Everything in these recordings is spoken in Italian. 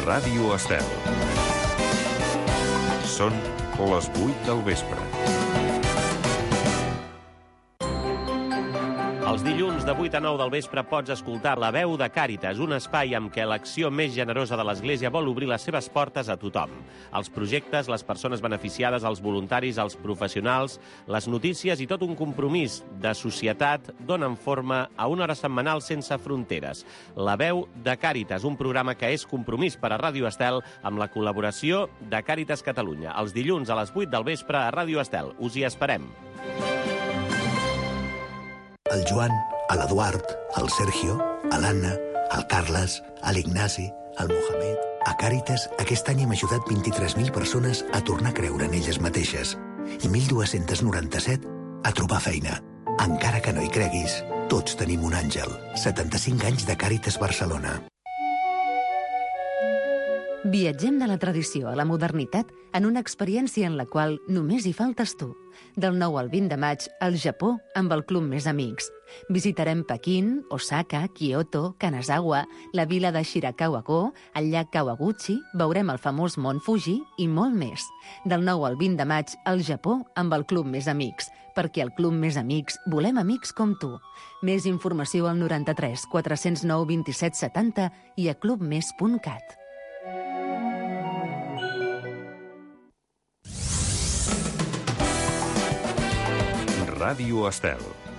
Ràdio Estel. Són les 8 del vespre. Els dilluns de 8 a 9 del vespre pots escoltar La Veu de Càritas, un espai amb què l'acció més generosa de l'Església vol obrir les seves portes a tothom. Els projectes, les persones beneficiades, els voluntaris, els professionals, les notícies i tot un compromís de societat donen forma a una hora setmanal sense fronteres. La Veu de Càritas, un programa que és compromís per a Ràdio Estel amb la col·laboració de Càritas Catalunya. Els dilluns a les 8 del vespre a Ràdio Estel. Us hi esperem. El Joan, l'Eduard, el Sergio, l'Anna, el Carles, l'Ignasi, el Mohamed... A Càritas, aquest any hem ajudat 23.000 persones a tornar a creure en elles mateixes i 1.297 a trobar feina. Encara que no hi creguis, tots tenim un àngel. 75 anys de Càritas Barcelona. Viatgem de la tradició a la modernitat en una experiència en la qual només hi faltes tu. Del 9 al 20 de maig, al Japó, amb el Club Més Amics. Visitarem Pequín, Osaka, Kyoto, Kanazawa, la vila de Shirakawa-go, el llac Kawaguchi, veurem el famós Mont Fuji i molt més. Del 9 al 20 de maig, al Japó, amb el Club Més Amics. Perquè al Club Més Amics volem amics com tu. Més informació al 93 409 27 70 i a clubmes.cat. Ràdio Estel.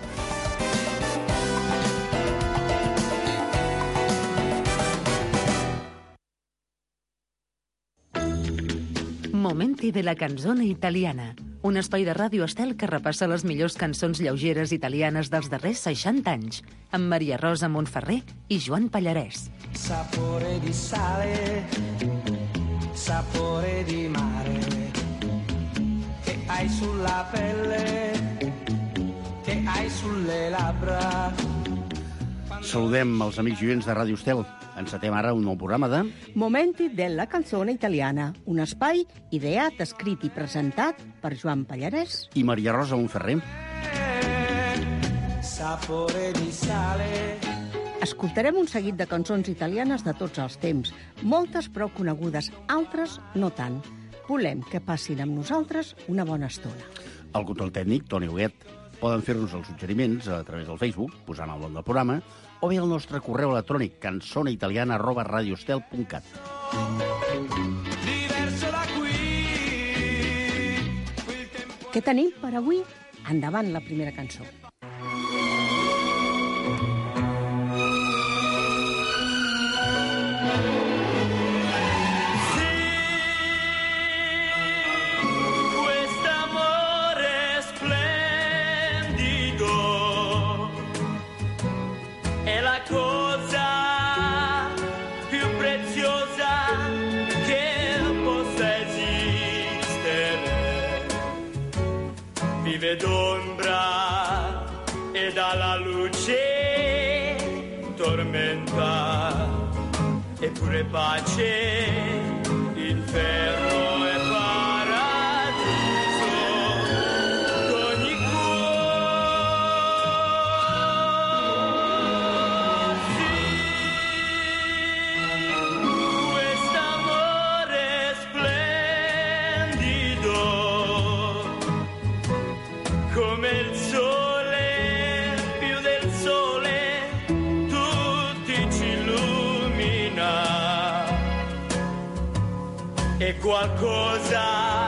Momenti de la canzone italiana, un espai de Ràdio Estel que repassa les millors cançons lleugeres italianes dels darrers 60 anys, amb Maria Rosa Montferrer i Joan Pallarès. Sapore di sale, sapore di mare, che hai sulla pelle, che hai sulle labbra. Saludem els amics i oients de Ràdio Estel. Encetem ara un nou programa de... Momenti della canzone italiana, un espai ideat, escrit i presentat per Joan Pallarès i Maria Rosa Montferrer. Sapore di sale. Escoltarem un seguit de cançons italianes de tots els temps, moltes prou conegudes, altres no tant. Volem que passin amb nosaltres una bona estona. El control tècnic, Toni Huguet. Poden fer-nos els suggeriments a través del Facebook, posant el nom del programa, o bé al nostre correu electrònic canzoneitaliana@radiostel.cat. Què tenim per avui? Endavant la primera cançó. D'ombra e dalla luce tormenta, eppure pace, inferno e paradiso d'ogni cuore. Quest'amore splendido come il sole, più del sole, tutti ci illumina. È qualcosa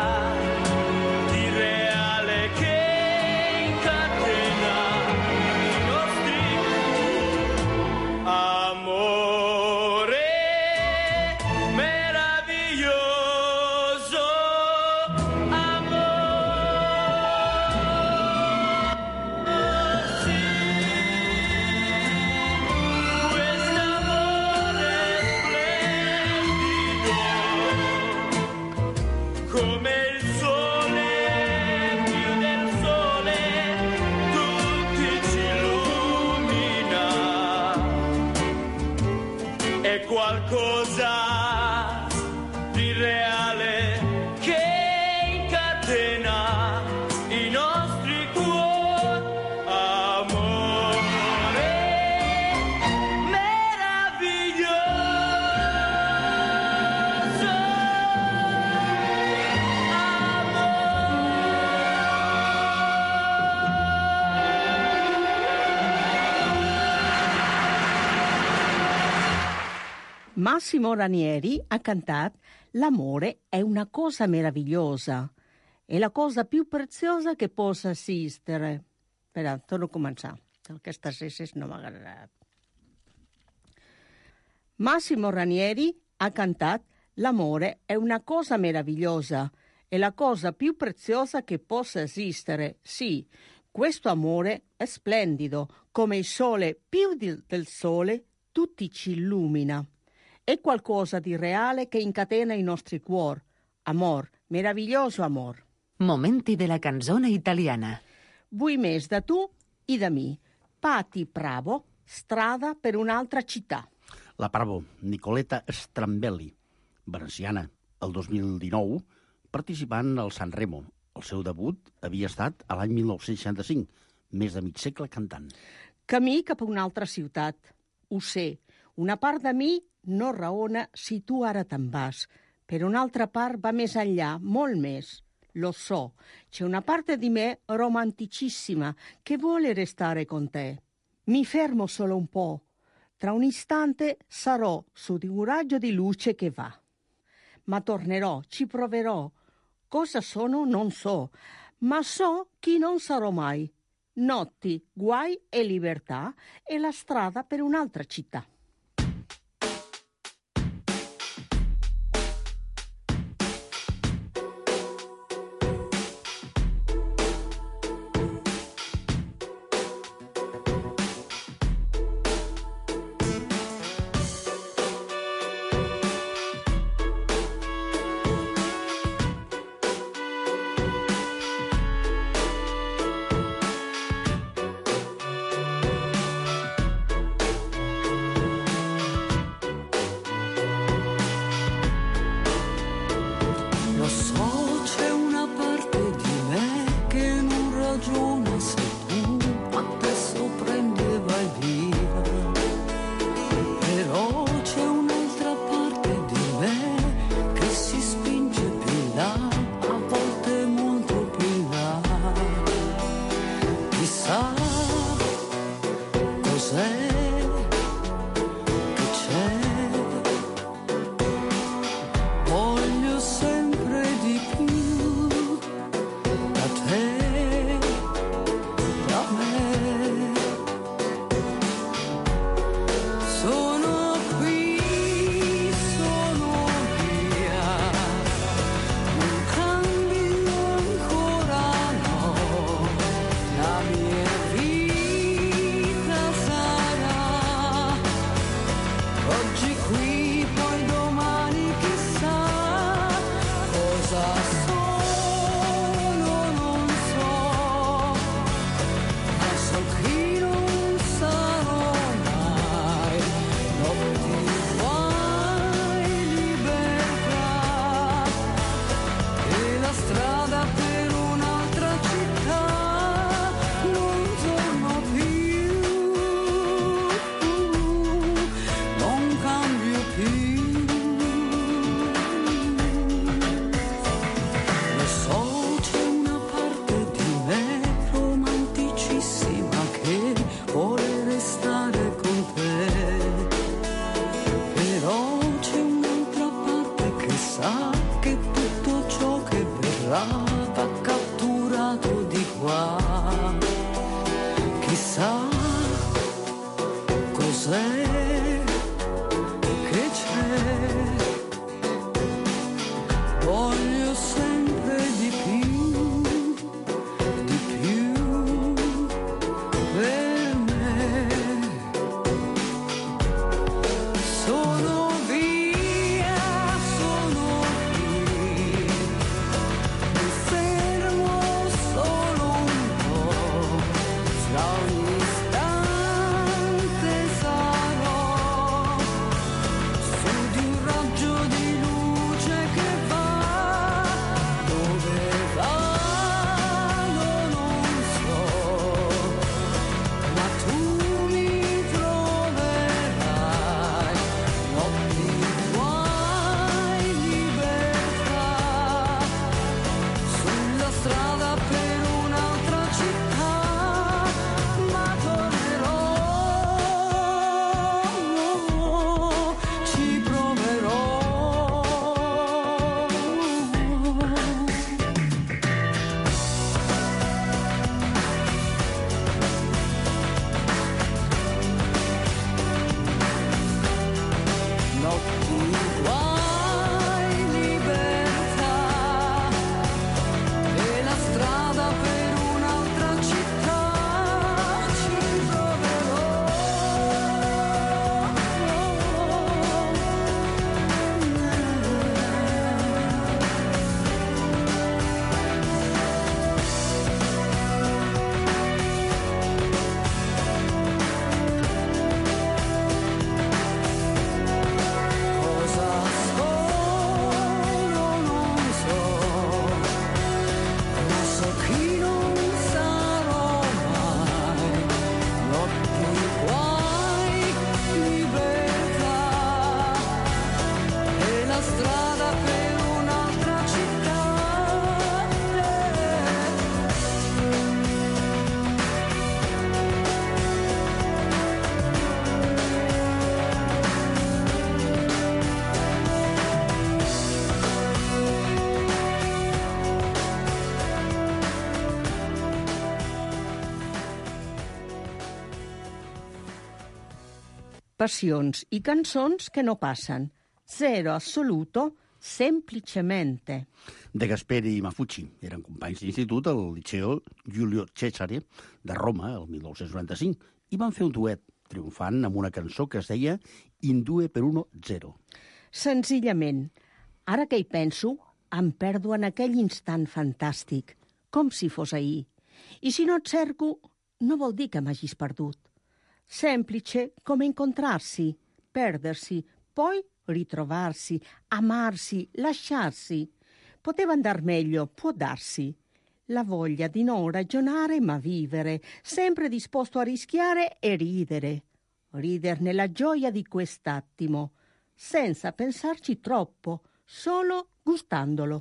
di reale che incatena i nostri amore meraviglioso. Come il sole, più del sole, tutti ci illumina. È qualcosa di reale che incatena i nostri cuori. Amore meraviglioso. Massimo Ranieri ha cantat «L'amore è una cosa meravigliosa, è la cosa più preziosa che possa esistere». Espera, torno a començar. Aquestes esses no m'ha agradat. Massimo Ranieri ha cantat «L'amore è una cosa meravigliosa, è la cosa più preziosa che possa esistere. Sì, questo amore è splendido, come il sole, più del sole, tutti ci illumina. È qualcosa di reale che incatena i nostri cuori. Amor, meraviglioso amor». Momenti della canzone italiana. Vull més de tu i de mi. Patti Pravo, Strada per un'altra città. La Pravo, Nicoleta Strambelli, veneciana, el 2019, participant al San Remo. El seu debut havia estat a l'any 1965, més de mig segle cantant. Camí cap a una altra ciutat. Ho sé, una part de mi no raona si tu ara te'n vas, però una altra part va més enllà, molt més. Lo so, c'è una parte di me romanticissima che vuole restare con te. Mi fermo solo un po'. Tra un istante sarò su di un raggio di luce che va. Ma tornerò, ci proverò. Cosa sono non so, ma so chi non sarò mai. Notti, guai e libertà e la strada per un'altra città. Ogni istante sarò Passions i cançons que no passen. Zero assoluto, semplicemente. De Gasperi i Mafucci eren companys d'institut al Liceo Giulio Cesare de Roma el 1995 i van fer un duet triomfant amb una cançó que es deia In due per uno zero. Senzillament, ara que hi penso, em perdo en aquell instant fantàstic, com si fos ahir. I si no et cerco, no vol dir que m'hagis perdut. Semplice come incontrarsi, perdersi, poi ritrovarsi, amarsi, lasciarsi. Poteva andar meglio, può darsi. La voglia di non ragionare ma vivere, sempre disposto a rischiare e ridere. Riderne la gioia di quest'attimo, senza pensarci troppo, solo gustandolo.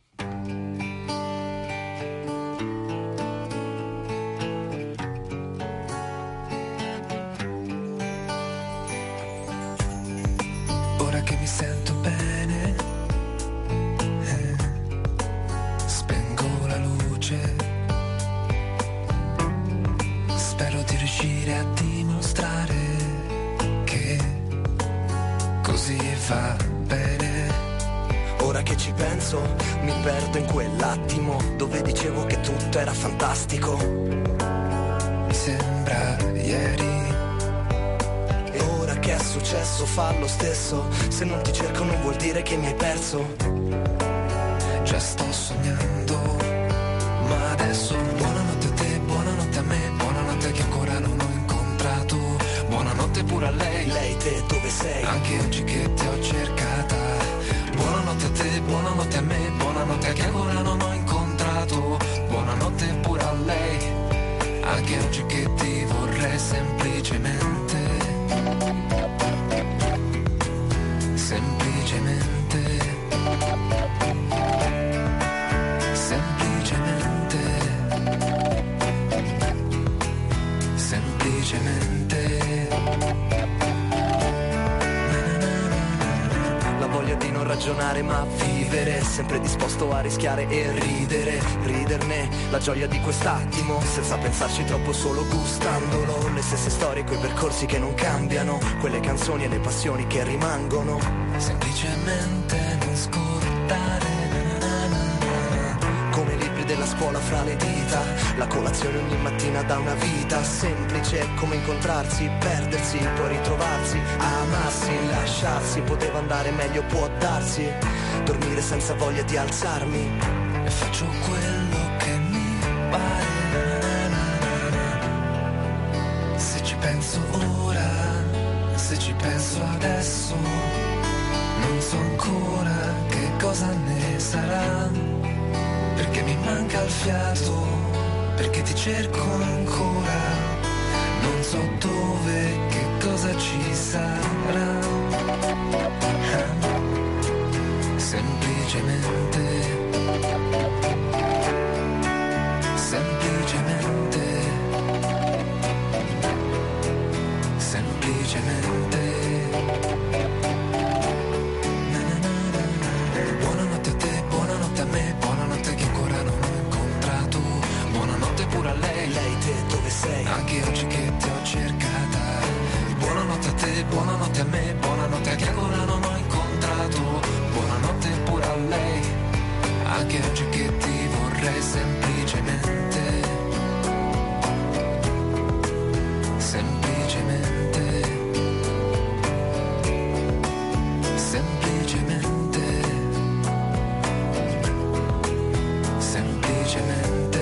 Ora che mi sento bene, spengo la luce, spero di riuscire a dimostrare che così va bene. Ora che ci penso, mi perdo in quell'attimo dove dicevo che tutto era fantastico. Mi sembra ieri. E ora che è successo fa lo stesso. Se non ti cerco non vuol dire che mi hai perso. Già sto sognando, ma adesso buonanotte a te, buonanotte a me, buonanotte che ancora non ho incontrato. Buonanotte pure a lei. Lei te dove sei? Anche oggi che ti ho cercata. Buonanotte a te, buonanotte a me, buonanotte che ancora non ho incontrato. Buonanotte pure a lei. Anche oggi che ti vorrei semplicemente. Semplicemente. Semplicemente. Semplicemente. La voglia di non ragionare ma vivere, sempre disposto a rischiare e ridere. Riderne la gioia di quest'attimo, senza pensarci troppo, solo gustandolo. Le stesse storie, quei percorsi che non cambiano, quelle canzoni e le passioni che rimangono. Semplicemente non scordare. Come libri della scuola fra le dita, la colazione ogni mattina da una vita. Semplice come incontrarsi, perdersi, poi ritrovarsi, amarsi, lasciarsi. Poteva andare meglio, può darsi. Dormire senza voglia di alzarmi. E faccio quello che mi pare. Se ci penso ora, se ci penso adesso, non so ancora che cosa ne sarà. Perché mi manca il fiato, perché ti cerco ancora. Non so dove, che cosa ci sarà. Semplicemente. Semplicemente. Semplicemente. Buonanotte a te, buonanotte a me, buonanotte che ancora non ho incontrato. Buonanotte pure a lei. Lei te dove sei? Anche oggi che ti ho cercata. Buonanotte a te, buonanotte a me, buonanotte che ancora non ho incontrato. Buonanotte pure a lei. Anche oggi che ti vorrei semplicemente. Semplicemente. Semplicemente. Semplicemente.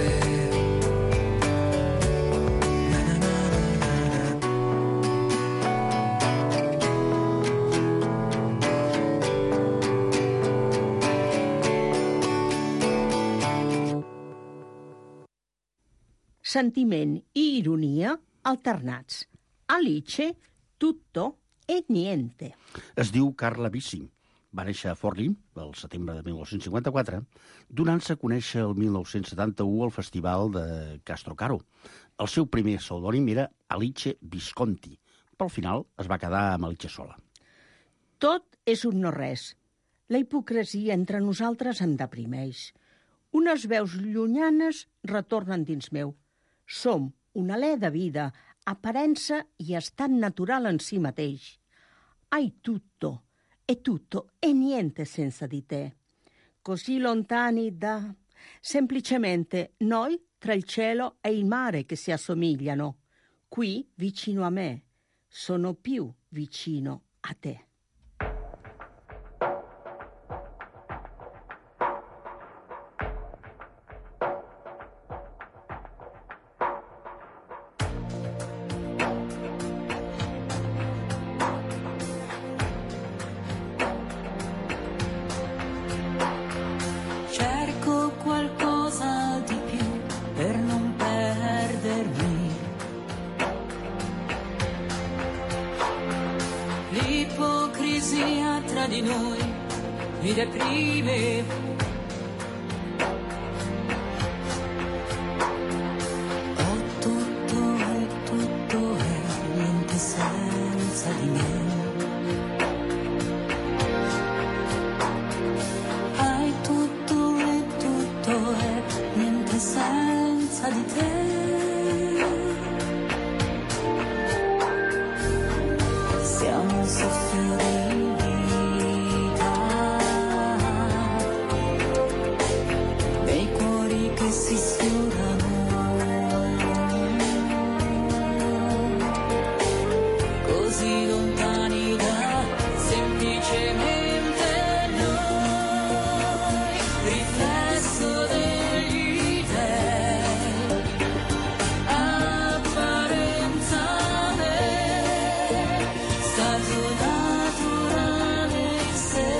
Sentiment i ironia alternats. Alice, tutto e niente. Es diu Carla Bissi. Va néixer a Forlì, el setembre de 1954, donant-se a conèixer el 1971 al Festival de Castrocaro. El seu primer pseudònim era Alice Visconti, però al final es va quedar amb Alice sola. Tot és un no-res. La hipocresia entre nosaltres em deprimeix. Unes veus llunyanes retornen dins meu. Som un alè de vida, apparenza e estat natural in si mateix. Hai tutto e niente senza di te. Così lontani da... Semplicemente noi tra il cielo e il mare che si assomigliano. Qui, vicino a me, sono più vicino a te. L'ipocrisia tra di noi mi deprime. Ho tutto è niente senza di me. Hai tutto è niente senza di te. Siamo un soffio di vita nei cuori che si sfiorano, così lontani da semplicemente noi, riflesso degli dèi, apparenza stato naturale in sé.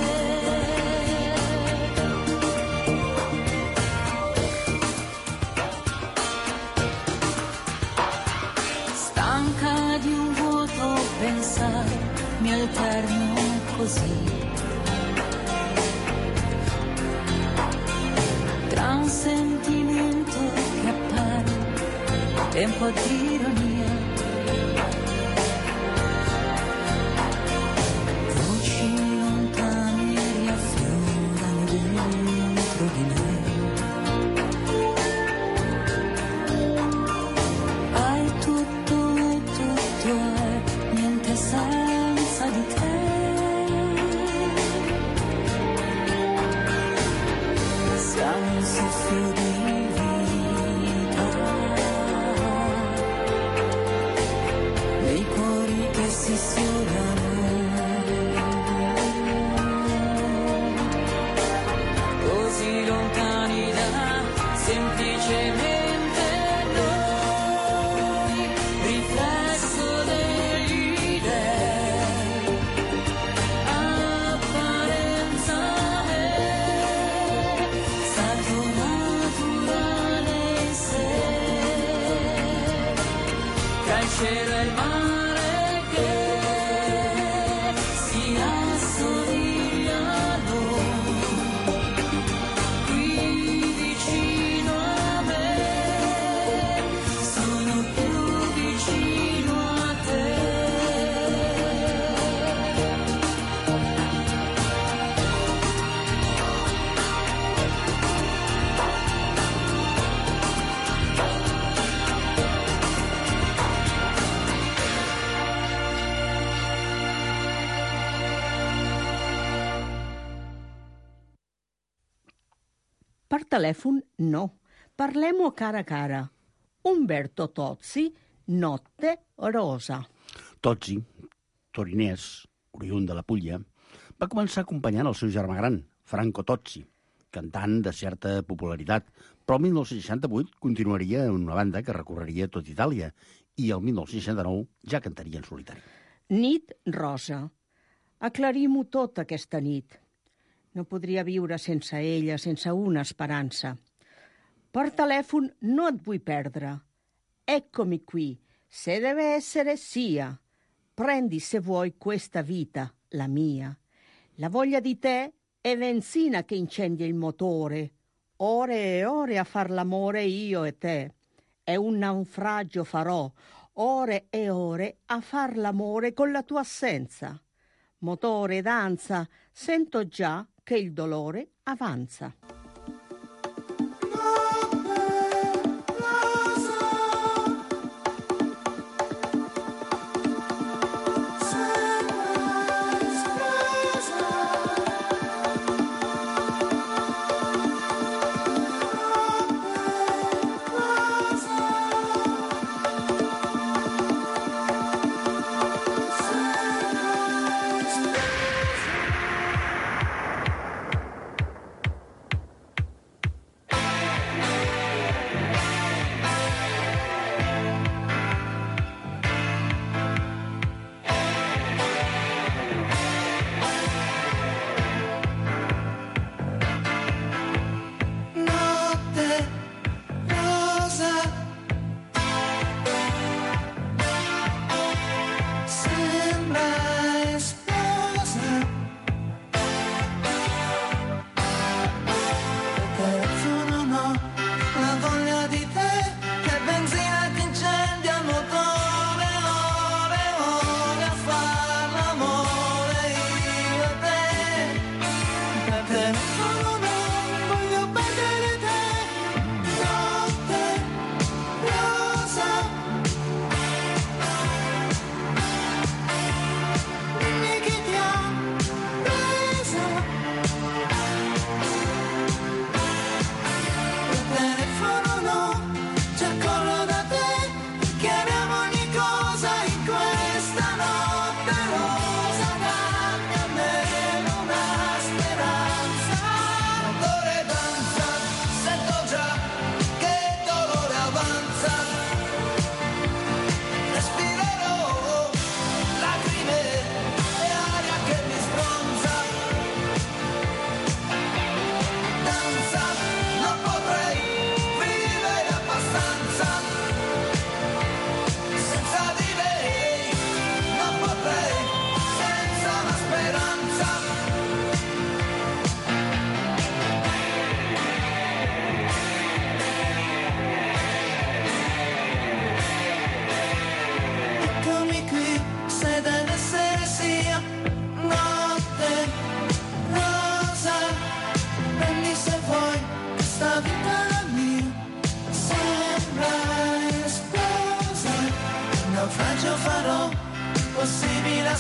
Stanca di un vuoto pensare, mi alterno così tra un sentimento che appare e un po' di ironia. Cielo e il mare che si assomigliano, qui vicino a me, sono più vicino a te. Per telèfon, no. Parlem-ho cara a cara. Umberto Tozzi, Notte Rosa. Tozzi, torinès, oriünd de la Puglia, va començar acompanyant el seu germà gran, Franco Tozzi, cantant de certa popularitat, però el 1968 continuaria en una banda que recorreria tot Itàlia i el 1969 ja cantaria en solitari. Nit rosa. Aclarim-ho tot aquesta nit. No podria viure sense ella, sense una esperança. Per telèfon no et vull perdre. Eccomi qui. Se deve essere sia. Prendi se vuoi questa vita, la mia. La voglia di te è benzina che incendia il motore. Ore e ore a far l'amore io e te. È un naufragio farò. Ore e ore a far l'amore con la tua assenza. Motore, danza, sento già che il dolore avanza.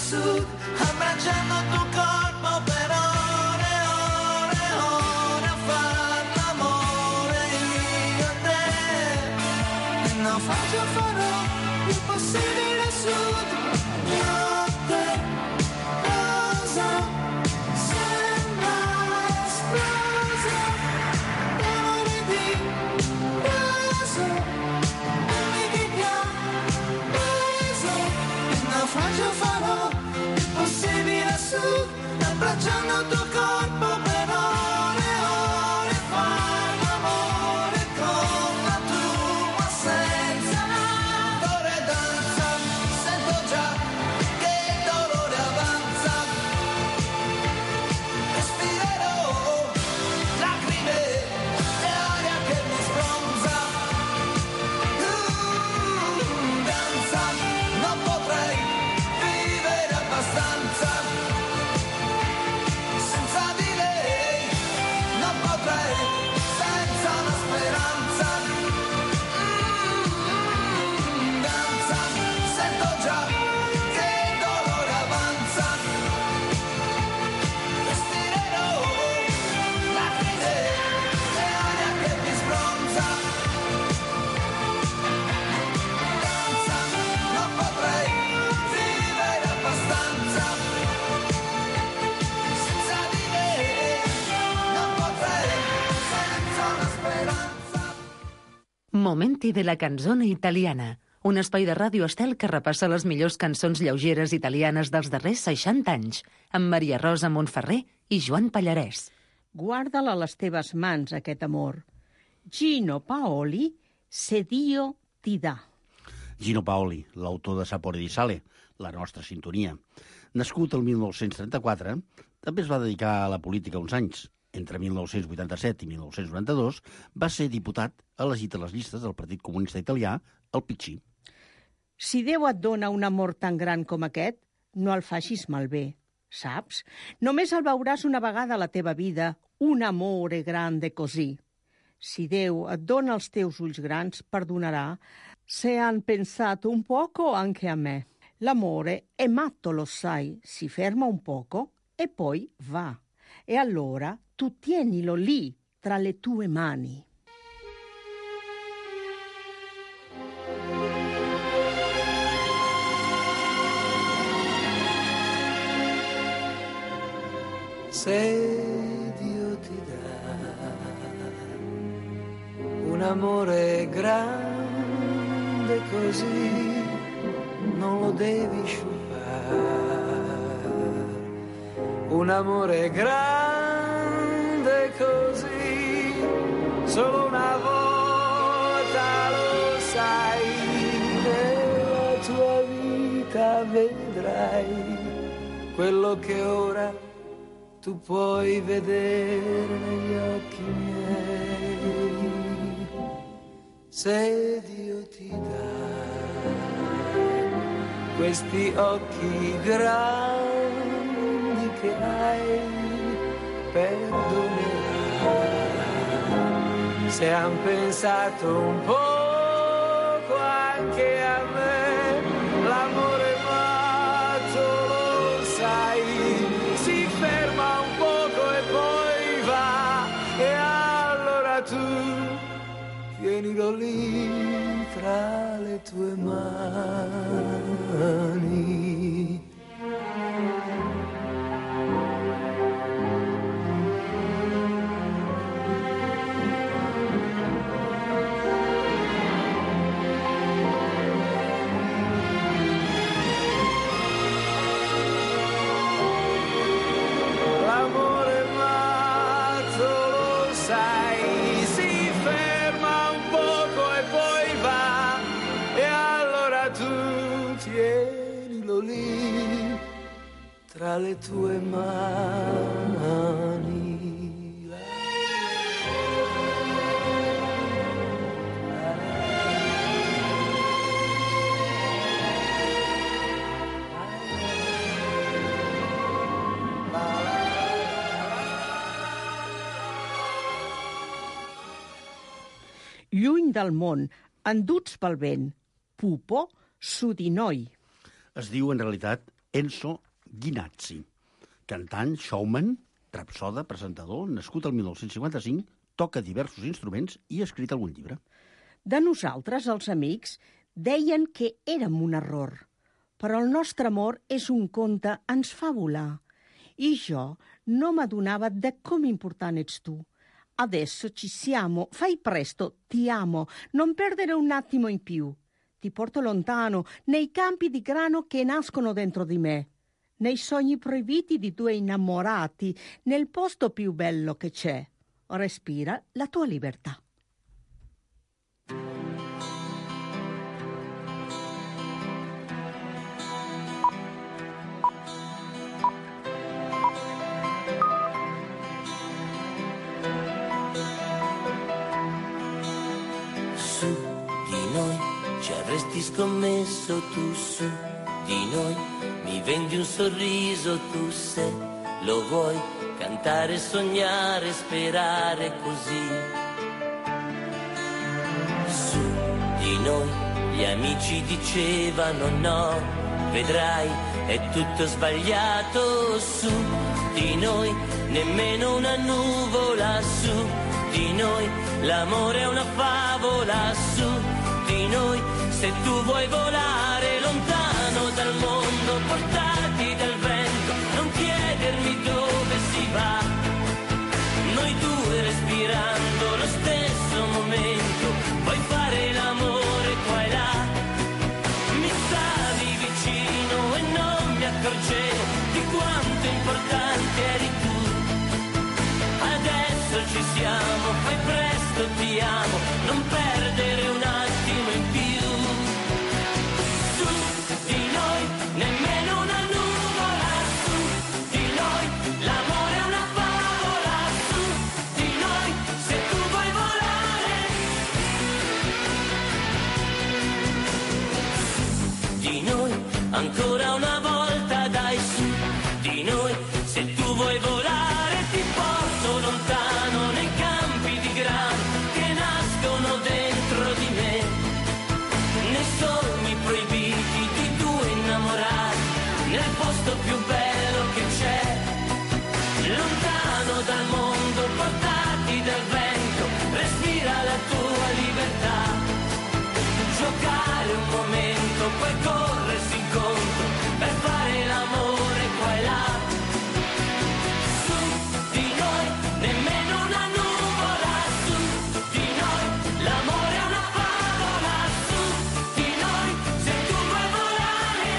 sud, abbracciando il tuo corpo per ore, ore, ore, a far l'amore io e te. Il naufragio farò il possibile sud, notte rosa, sembra esplosa, amore di rosa, dimmi che ti ha preso. Il naufragio farò il possibile sud, abbracciando il tuo corpo per ore, ore, far l'amore con la tua assenza. Ore danza, sento già che il dolore avanza. Respirerò lacrime e aria che mi sbronza. Danza, non potrei vivere abbastanza. Senza di lei non potrei, senza una speranza. Danza, sento già che il dolore avanza. Respirerò lacrime e aria che mi sbronza. Danza, non potrei vivere abbastanza. Senza di lei non potrei, senza una speranza. Momenti de la canzone italiana, un espai de Ràdio Estel que repassa les millors cançons lleugeres italianes dels darrers 60 anys, amb Maria Rosa Montferrer i Joan Pallarès. Guarda'l a les teves mans, aquest amor. Gino Paoli, Se Dio ti dà. Gino Paoli, l'autor de Sapore di Sale, la nostra sintonia. Nascut el 1934, també es va dedicar a la política uns anys. Entre 1987 i 1992 va ser diputat elegit a les llistes del Partit Comunista Italià, el PCI. Si Déu et dona un amor tan gran com aquest, no el facis malbé, saps? Només el veuràs una vegada a la teva vida, un amore grande così. Si Déu et dona els teus ulls grans, perdonarà se han pensato un poco anche a me. L'amore è matto, lo sai, si ferma un poco e poi va. E allora tu tienilo lì, tra le tue mani. Se Dio ti dà un amore grande così, non lo devi sciupare. Un amore grande così, solo una volta lo sai, nella tua vita vedrai quello che ora tu puoi vedere negli occhi miei. Se Dio ti dà questi occhi grandi che hai, perdonerai se han pensato un poco anche a me. L'amore matto, lo sai, si ferma un poco e poi va, e allora tu tienilo lì tra le tue mani. Tra le tue mani. Lluny del món, enduts pel vent, Pupo Sudinoi. Es diu, en realitat, Enzo Ghinazzi, cantant, showman, rapsoda, presentador, nascut el 1955, toca diversos instruments i ha escrit algun llibre. De nosaltres, els amics, deien que érem un error, però el nostre amor és un conte, ens fa volar. I jo no m'adonava de com important ets tu. Adesso ci siamo, fai presto, ti amo, non perdere un attimo in più. Ti porto lontano, nei campi di grano che nascono dentro di me, nei sogni proibiti di due innamorati, nel posto più bello che c'è. Respira la tua libertà. Su di noi ci avresti scommesso, tu su di noi mi vendi un sorriso, tu se lo vuoi cantare, sognare, sperare così. Su di noi gli amici dicevano no, vedrai è tutto sbagliato. Su di noi nemmeno una nuvola, su di noi l'amore è una favola, su di noi se tu vuoi volare lontano dal mondo, portati dal vento, non chiedermi dove si va, noi due respirando lo stesso momento, vuoi fare l'amore qua e là, mi stavi vicino e non mi accorgevo di quanto importante eri tu, adesso ci siamo, fai presto, ti amo, non perdere un attimo in più. Su di noi nemmeno una nuvola, su di noi l'amore è una favola, su di noi se tu vuoi volare. Su di noi ancora una volta, dai, su di noi se tu vuoi volare ti porto lontano nei campi di grano che nascono dentro di me, nei sogni proibiti di due innamorati, nel posto più bello che c'è, lontano dal mondo, portati dal vento, respira la tua libertà, giocare un momento, poi corrersi incontro per fare l'amore qua e là. Su di noi nemmeno una nuvola, su di noi l'amore è una favola, su di noi se tu vuoi volare.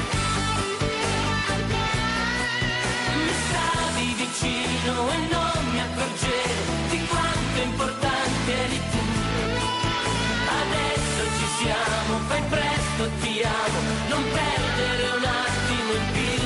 Mi stavi vicino e non mi accorgevo di quanto importante eri tu, adesso ci siamo, fai presto, ti amo, non perdere un attimo in più.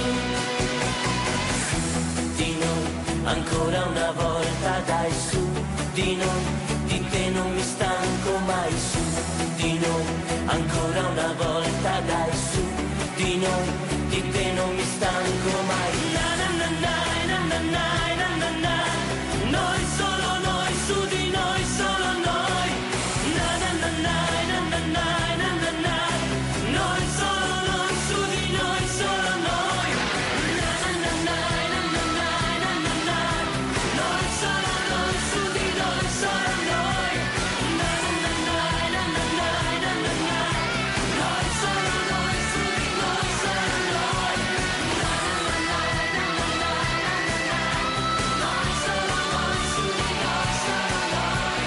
Di noi ancora una volta, dai, su di noi, di te non mi stanco mai, su di noi ancora una volta, dai, su di noi, di te non mi stanco mai. Na na na na na na na na na, noi solo noi, su di noi solo noi. Na na na na na na na na na, noi solo noi, su di noi solo noi. Na na na na na na na na na, noi solo noi, su di noi solo noi. Na na na na na na na na na, noi solo noi, su di noi solo noi. Na na na na na na na na, noi solo noi, su di noi solo noi.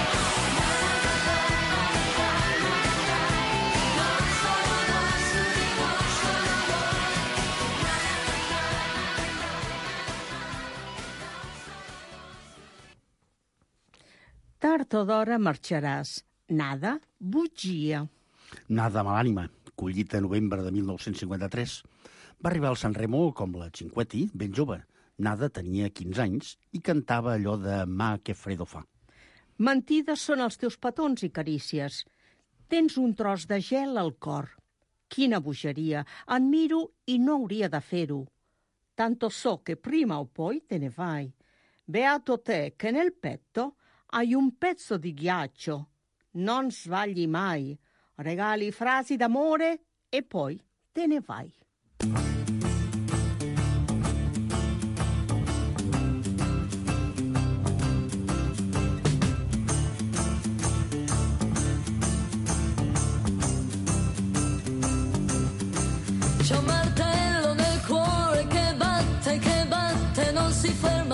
Tard o d'hora marxaràs. Nada, bugia. Nada malànima, collit a novembre de 1953. Va arribar al Sanremo com la Cinquetti, ben jove. Nada tenia 15 anys i cantava allò de «Ma que fredo fa». Mentides són els teus petons i carícies. Tens un tros de gel al cor. Quina bogeria! Et miro i no hauria de fer-ho. Tanto so che prima o poi te ne vai. Beato te che nel petto hai un pezzo di ghiaccio. Non sbagli mai. Regali frasi d'amore e poi te ne vai.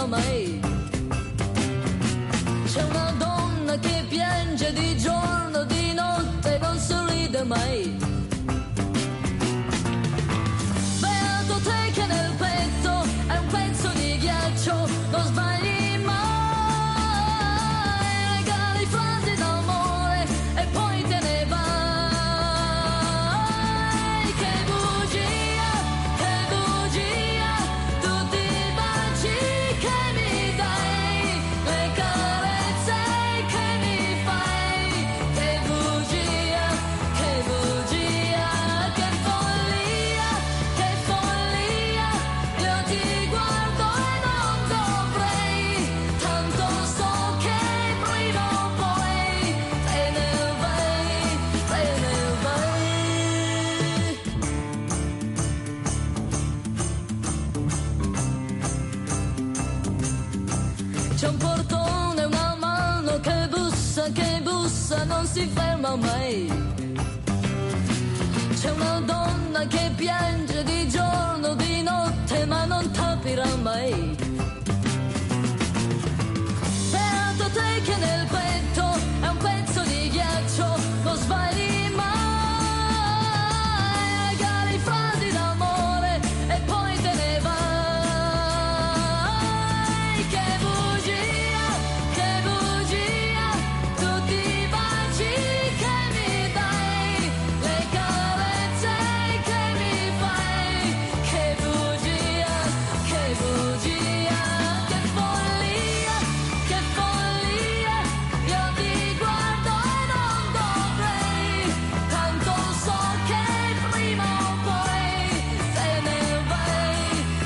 ferma mai. C'è una donna che piange di giorno, di notte, non sorride mai. Beato te che nel petto è un pezzo di ghiaccio, non sbagli mai. Regali frasi d'amore e poi te ne vai. Che bugia, tutti i baci che mi dai, le carezze che mi fai. Che bugia, che follia, io ti guardo e non dovrei, tanto so che prima o poi te ne vai. C'è un portone, una mano che bussa, non si ferma mai. C'è una donna che piange di giorno, di notte, ma non t'aprirà mai. Beato te che nel petto è un pezzo di ghiaccio, non sbagli mai. Regali frasi d'amore e poi te ne vai. Che bugia, tutti i baci che mi dai, le carezze che mi fai. Che bugia, che follia, io ti guardo e non dovrei, tanto so che prima o poi te ne vai.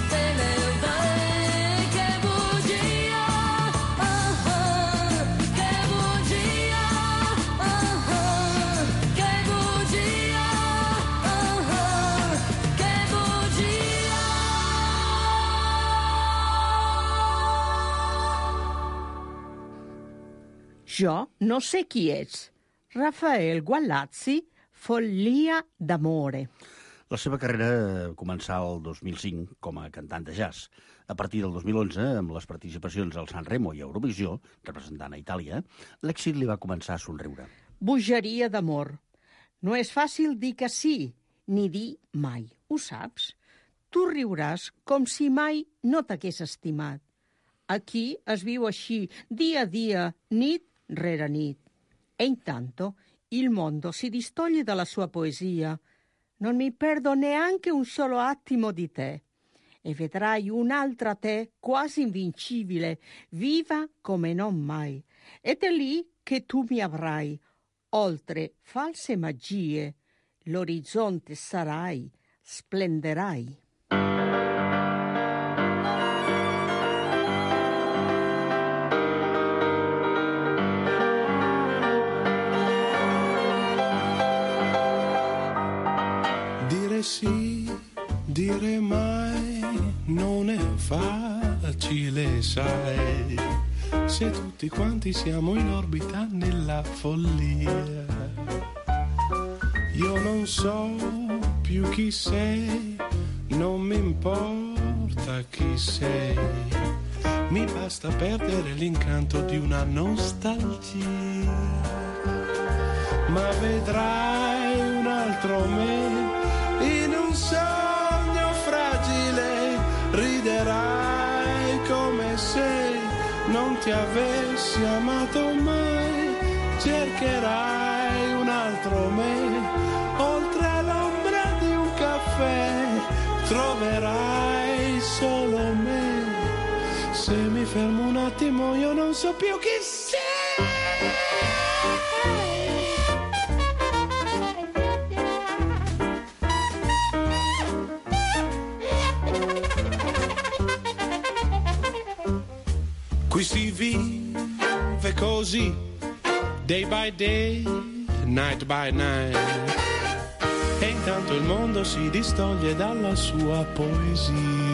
Che bugia, Jo no sé qui és. Rafael Gualazzi, Follia d'amore. La seva carrera començà el 2005 com a cantant de jazz. A partir del 2011, amb les participacions al Sanremo i a Eurovisió, representant a Itàlia, l'èxit li va començar a somriure. Bogeria d'amor. No és fàcil dir que sí, ni dir mai. Ho saps? Tu riuràs com si mai no t'hagués estimat. Aquí es viu així, dia a dia, nit rere nit. E intanto il mondo si distoglie dalla sua poesia. Non mi perdo neanche un solo attimo di te. E vedrai un'altra te quasi invincibile, viva come non mai. Ed è lì che tu mi avrai. Oltre false magie, l'orizzonte sarai, splenderai. Dire sì, dire mai, non è facile, sai, se tutti quanti siamo in orbita nella follia. Io non so più chi sei, non mi importa chi sei, mi basta perdere l'incanto di una nostalgia. Ma vedrai un altro me in un sogno fragile, riderai come se non ti avessi amato mai, cercherai un altro me, oltre l'ombra di un caffè, troverai solo me. Se mi fermo un attimo io non so più chi sei. Qui si vive così, day by day, night by night, e intanto il mondo si distoglie dalla sua poesia.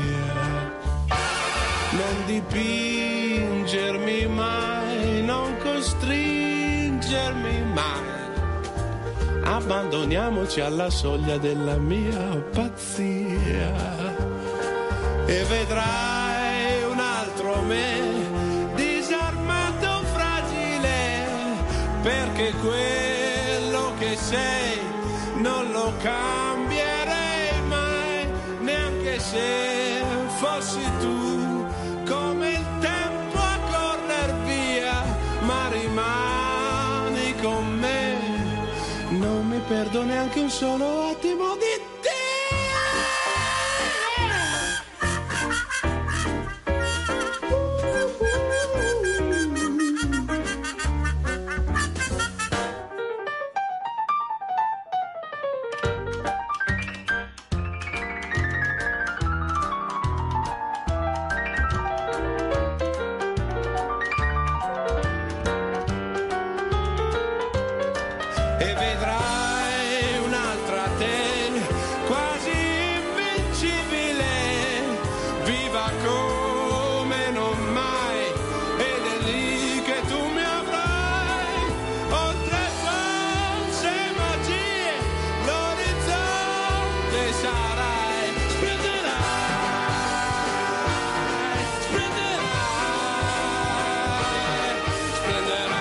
Non dipingermi mai, non costringermi mai, abbandoniamoci alla soglia della mia pazzia e vedrai un altro me, disarmato, fragile, perché quello che sei non lo cambierei mai, neanche se fossi tu, come il tempo a correr via, ma rimani con me, non mi perdo neanche un solo attimo di te. E vedrai un'altra te, quasi invincibile, viva come non mai, ed è lì che tu mi avrai, oltre false magie, l'orizzonte sarai, splenderai, splenderai, splenderai.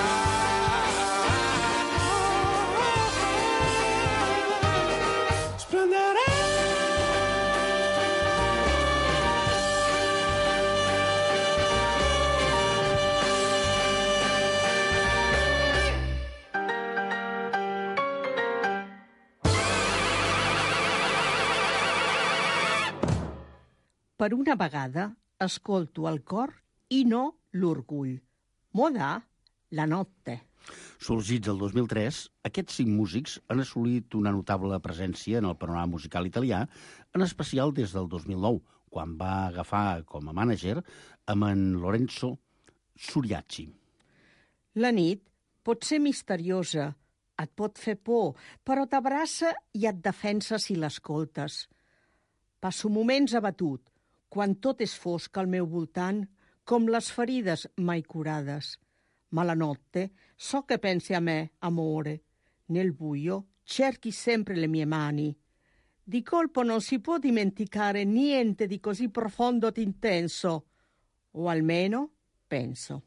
Per una vegada escolto el cor i no l'orgull. Moda, la notte. Sorgits el 2003, aquests 5 músics han assolit una notable presència en el panorama musical italià, en especial des del 2009, quan va agafar com a mànager amb en Lorenzo Suriacci. La nit pot ser misteriosa, et pot fer por, però t'abraça i et defensa si l'escoltes. Passo moments abatut, quan tot és fosc al meu voltant, com les ferides mai curades. Ma la notte so che pensi a me, amore. Nel buio cerchi sempre le mie mani. Di colpo non si può dimenticare niente di così profondo ed intenso. O almeno penso.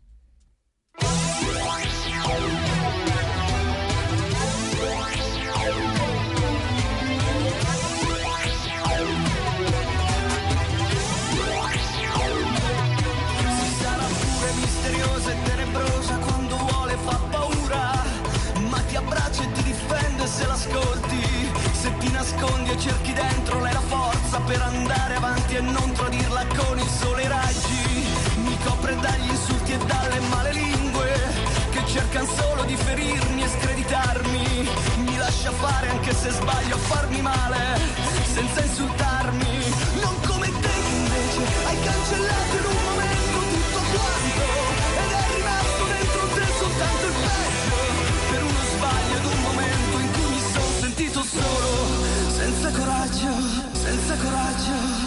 Misteriosa e tenebrosa, quando vuole fa paura, ma ti abbraccia e ti difende se l'ascolti. Se ti nascondi e cerchi dentro lei la forza per andare avanti e non tradirla con il sole e i raggi. Mi copre dagli insulti e dalle male lingue che cercano solo di ferirmi e screditarmi. Mi lascia fare anche se sbaglio a farmi male, senza insultarmi. Non come te che invece hai cancellato in un momento tutto quanto, ed è rimasto dentro te soltanto il peggio, per uno sbaglio ed un momento in cui mi sono sentito solo, senza coraggio, senza coraggio.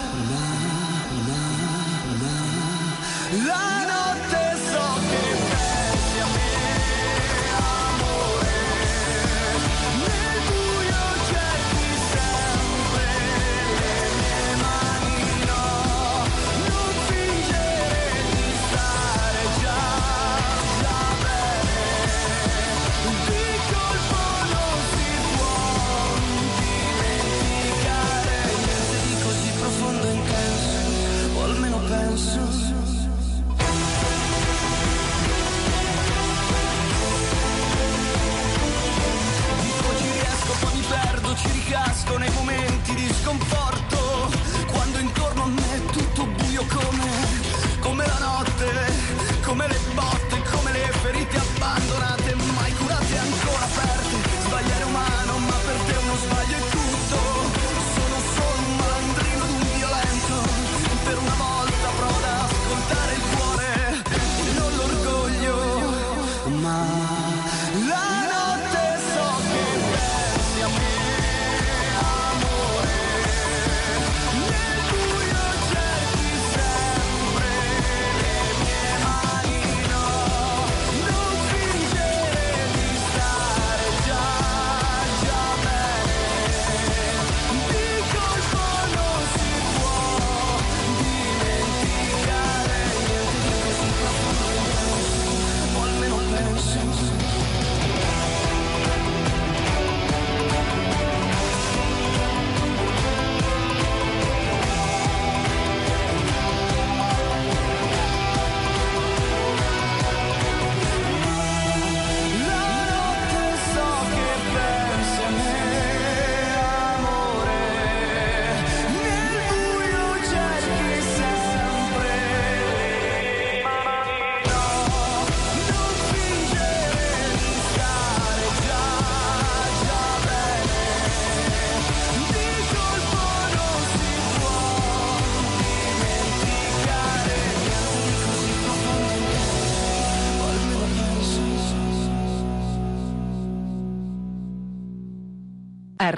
La notte so che pensi a me, amore, nel buio cerchi sempre le mie mani, no, non fingere di stare già bene, di colpo non si può dimenticare niente di così profondo e intenso, o almeno penso.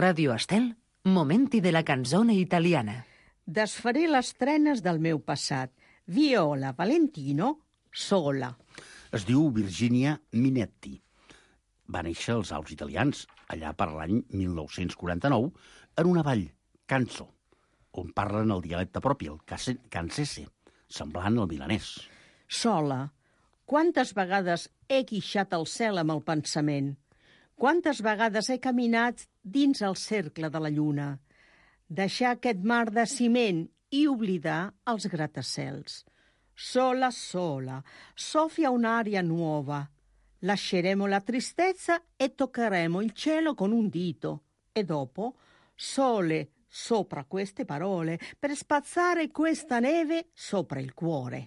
Radio Estel, momenti de la canzone italiana. Desfaré les trenes del meu passat. Viola Valentino, sola. Es diu Virginia Minetti. Va néixer als Alps italians, allà per l'any 1949, en una vall, Canso, on parlen el dialecte propi, el cansese, semblant al milanès. Sola. Quantes vegades he guixat el cel amb el pensament? Quantes vegades he caminat dins el cercle de la lluna? Deixar aquest mar de ciment i oblidar els gratacels. Sola, sola, soffia un'aria nuova. Lasceremo la tristezza e toccheremo il cielo con un dito. E dopo, sole sopra queste parole, per spazzare questa neve sopra il cuore.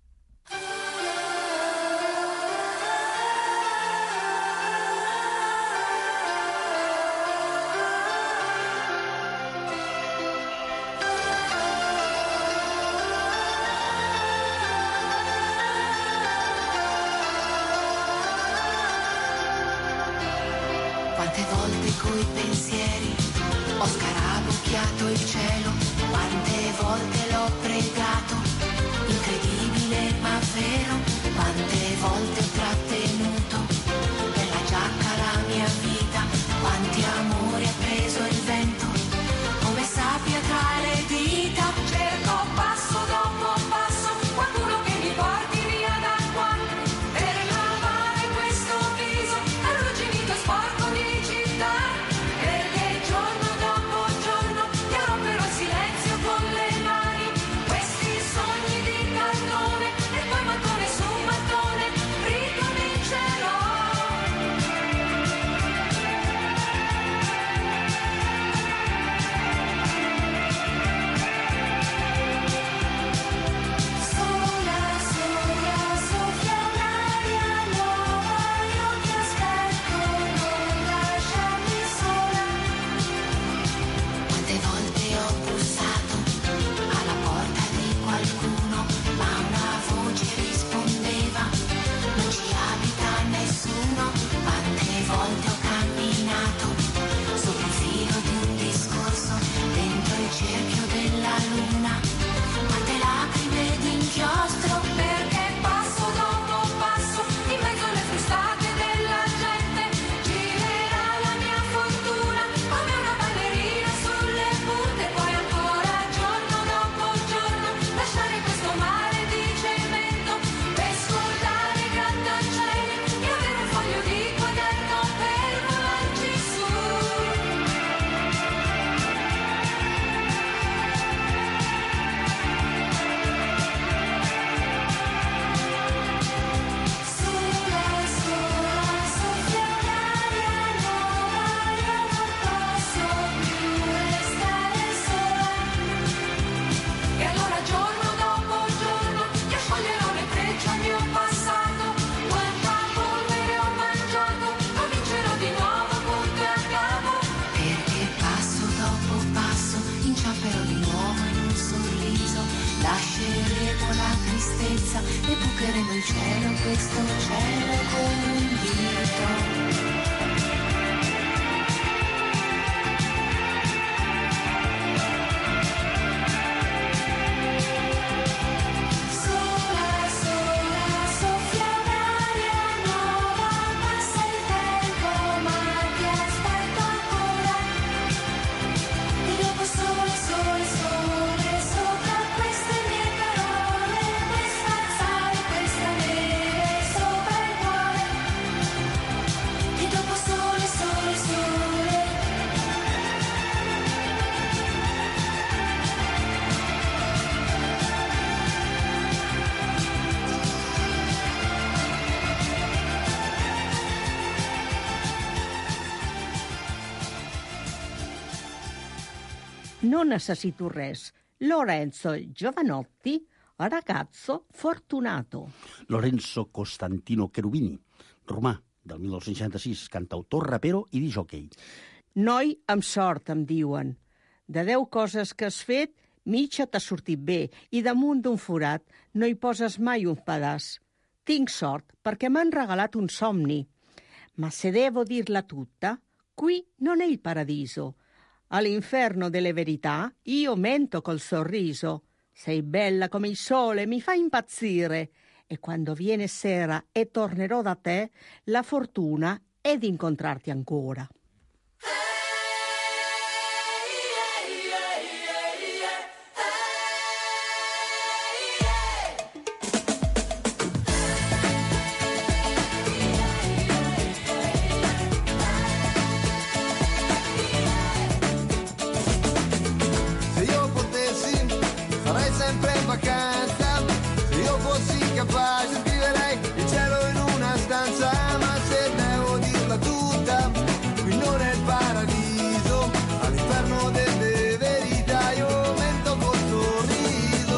Quante volte coi pensieri ho scarabocchiato il cielo, quante volte l'ho pregato, incredibile ma vero, quante volte ho trattenuto per la giacca la mia vita, quanti amori ha preso il vento, come sabbia tra le dita, cerco passo dopo passo, qualcuno che mi porti via da qua, per lavare questo viso arrugginito e sporco di città, perché giorno dopo giorno io romperò il silenzio con le mani, questi sogni di cartone e poi mattone su mattone ricomincerò. Sola, sola, soffia un'aria nuova, io ti aspetto, non lasciarmi sola. Quante volte ho bussato alla porta di qualcuno, ma una voce rispondeva, non ci abita nessuno. Quante volte ho camminato sopra il filo di un discorso, dentro il cerchio della luna, quante lacrime d'inchiostro, perché passo dopo passo, in mezzo alle frustate della gente, girerà la mia fortuna, come una ballerina sulle punte, poi ancora giorno dopo giorno, lasciare questo mare di cemento, per scordare i grattacieli, e avere un foglio di quaderno per volarci su. Sola, sola, soffia un'aria nuova, io non posso più restare sola. E allora giorno dopo giorno io scioglierò le frecce al mio passato, quanta polvere ho mangiato, comincerò di nuovo punto e a capo, perché passo dopo passo inciamperò di nuovo in un sorriso, lasceremo la tristezza e bucheremo il cielo, questo cielo con un dito. Sola, sola, soffia un'aria nuova, passa il tempo ma ti aspetto ancora, e dopo sole, sole, sole, sopra queste mie parole, per spazzare questa neve sopra il cuore, e dopo sole, sole, sole. Non necessito res. Lorenzo Giovanotti, ragazzo fortunato. Lorenzo Costantino Cherubini, romà, del 1966, cantautor, rapero i disjockey. Noi amb sort, em diuen. De 10 coses que has fet, mitja t'ha sortit bé i damunt d'un forat no hi poses mai un pedaç. Tinc sort perché m'han regalat un somni. Ma se devo dirla tutta, qui non è il paradiso. All'inferno delle verità io mento col sorriso. Sei bella come il sole, mi fa impazzire. E quando viene sera e tornerò da te, la fortuna è di incontrarti ancora. Se io potessi farei sempre in vacanza, se io fossi capace scriverei il cielo in una stanza, ma se devo dirla tutta, qui non è il paradiso, all'inferno delle verità io mento col sorriso.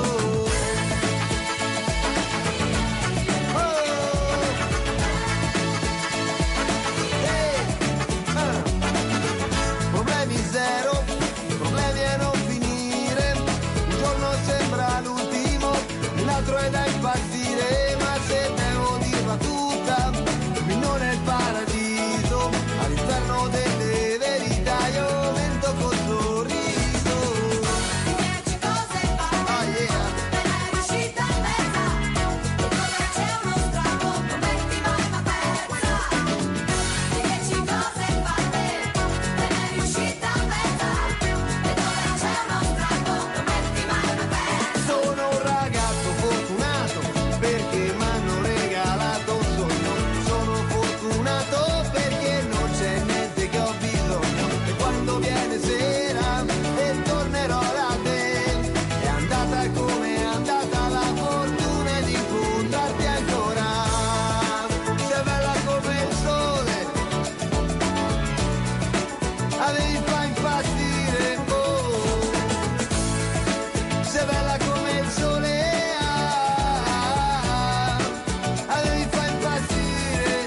Problemi zero, problemi a non finire, un giorno sembra l'ultimo, l'altro è da impazzire, ma se devo dirla tutta, qui non è il paradiso, all'interno delle verità io mento col sorriso. 10 cose fatte, oh yeah, per la riuscita mezza, dove c'è uno strappo, non metti mai una terza. 10 cose fatte, per la riuscita mezza, dove c'è uno strappo, non metti mai una terza. Sono un ragazzo fortunato perché m'hanno regalato un sogno. Sono fortunato perché non c'è niente che ho bisogno. E quando viene sera e tornerò da te, è andata come è andata la fortuna di incontrarti ancora. Sei bella come il sole, a me mi fa impazzire, oh. Sei bella come il sole, a me mi fa impazzire,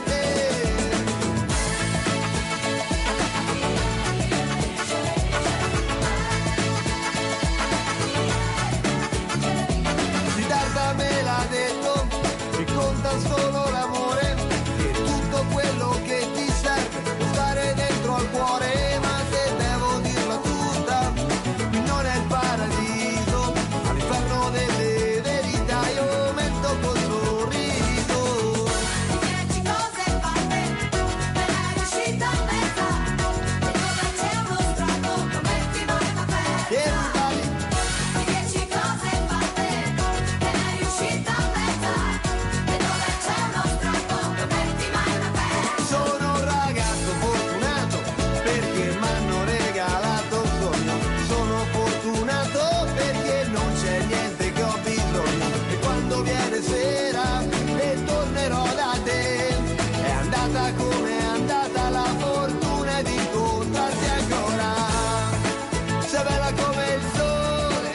Siddhartha me l'ha detto, che conta solo l'amore, che tutto quello che ti serve è stare dentro al cuore, ma se devo dirla tutta, qui non è il paradiso, all'inferno delle verità io mento col sorriso. 10 cose fatte, per la riuscita mezza, dove c'è uno strato, non metti mai una terza. 10 cose fatte, per la riuscita mezza, dove c'è uno strato, non metti mai una terza. Sono un ragazzo fortunato perché m'hanno regalato un sogno. Sono fortunato perché non c'è niente che ho bisogno. E quando viene sera e tornerò da te, è andata come è andata la fortuna di incontrarti ancora. Sei bella come il sole,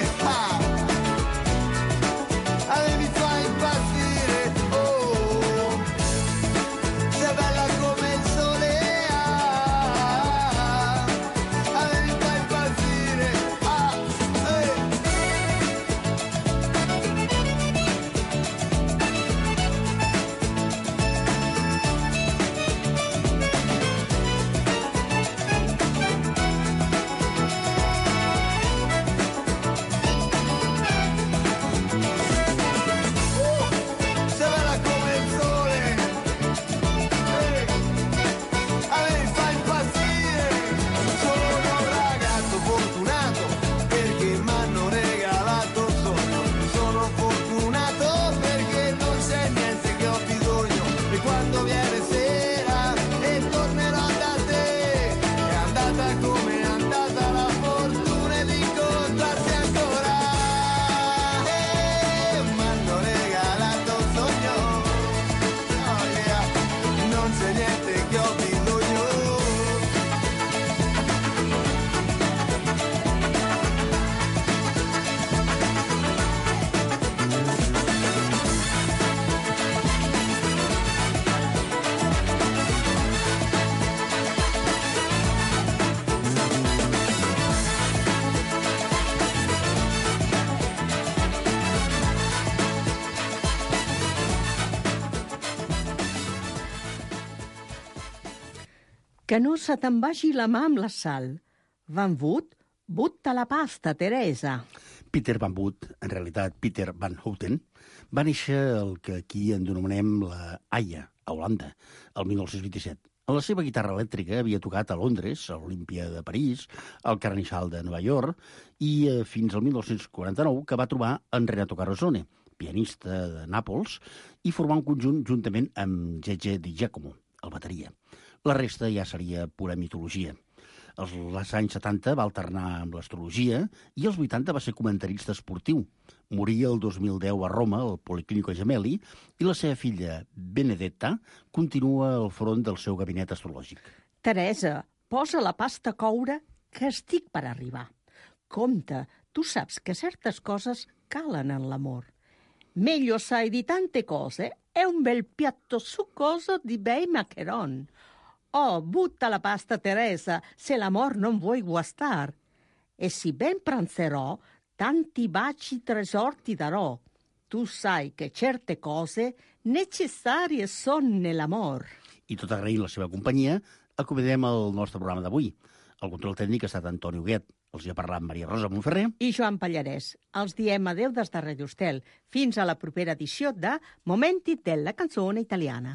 a me mi fa impazzire, oh. Sei bella come il sole, a me mi fa impazzire, sei bella come il sole, a me mi fa impazzire. Sono un ragazzo fortunato perché m'hanno regalato un sogno. Sono fortunato perché non c'è niente che ho bisogno. E quando viene sera e tornerò da te, è andata come è andata la fortuna di incontrarti ancora. M'hanno regalato un sogno, oh yeah, non c'è niente che ho bisogno. Que no se te'n vagi la mà amb la sal. Van Voot, butta la pasta, Teresa. Peter Van Voot, en realitat Peter Van Houten, va néixer el que aquí en denomenem la Haia, a Holanda, el 1927. La seva guitarra elèctrica havia tocat a Londres, a l'Olímpia de París, al Carnegie de Nova York, i fins al 1949 que va trobar en Renato Carosone, pianista de Nàpols, i formar un conjunt juntament amb Gigi Di Giacomo, el bateria. La resta ja seria pura mitologia. Als anys 70 va alternar amb l'astrologia i als 80 va ser comentarista esportiu. Moria el 2010 a Roma, al Policlinico Gemelli, i la seva filla, Benedetta, continua al front del seu gabinet astrològic. Teresa, posa la pasta a coure, que estic per arribar. Compte, tu saps que certes coses calen en l'amor. Meglio sai di tante cose e un bel piatto succoso di bei maccheron. Oh, butta la pasta, Teresa, se l'amor non vuoi guastar. E si ben pranzerò, tanti baci tresor ti darò. Tu sai che certe cose necessarie son nell'amor. I tot agraint la seva companyia, acomiadem el nostre programa d'avui. El control tècnic ha estat Antoni Huguet. Els hi ha parlat Maria Rosa Montferrer. I Joan Pallarès. Els diem adeu des de Radio Estel. Fins a la propera edició de Momenti della canzone italiana.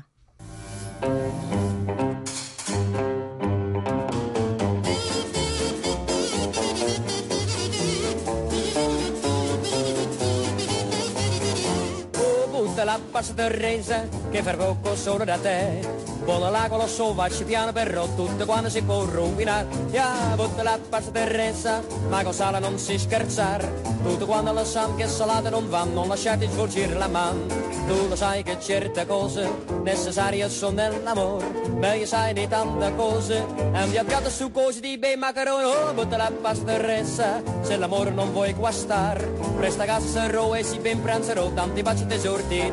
La pasta Teresa che fra poco solo da te vola là con lo so facci piano però tutto quando si può rovinare butta la pasta Teresa ma con sale non si scherzare tutto quando lo sanno che salate non vanno non lasciate svolgere la mano tu lo sai che certe cose necessarie sono nell'amore beh sai di tante cose e un piatto su cose di bei macaroni butta la pasta Teresa se l'amore non vuoi guastare presta casa sarò e si ben pranzerò tanti baci tesori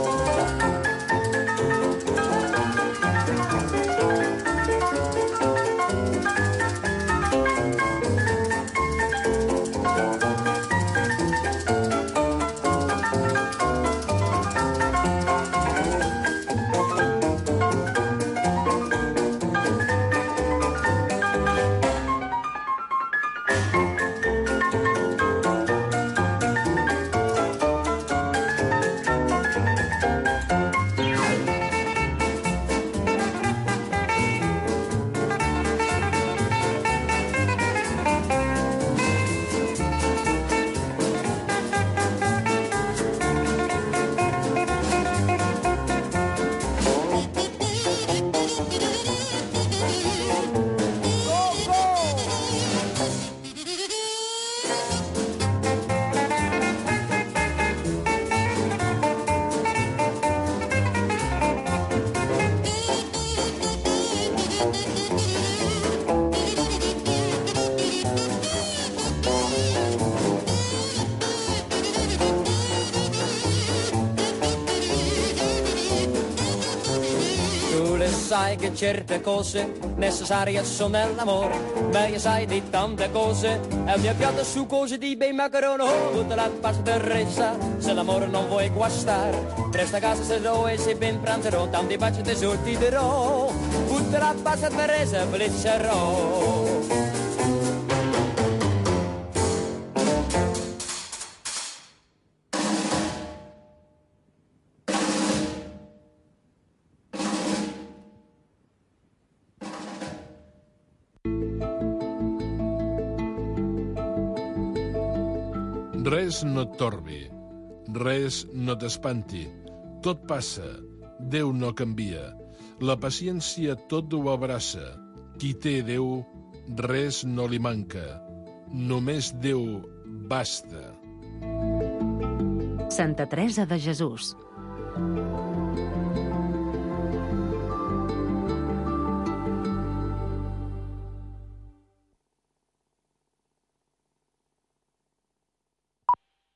sai che certe cose necessarie sono nell'amore beh sai di tante cose e un mio piatto su cose di bei macaroni butta la pasta Teresa se l'amore non vuoi guastare resta a casa se lo e se ben pranzerò tanti baci tesori ti darò butta la pasta Teresa felice sarò. Res no et torbi, res no t'espanti, tot passa, Déu no canvia, la paciència tot ho abraça, qui té Déu, res no li manca, només Déu basta. Santa Teresa de Jesús.